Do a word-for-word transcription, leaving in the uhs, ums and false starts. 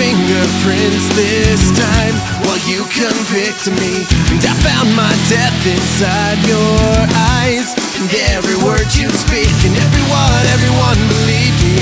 fingerprints this time. Well, you convicted me, and I found my death inside your eyes. And every word you speak, and everyone, everyone believed me.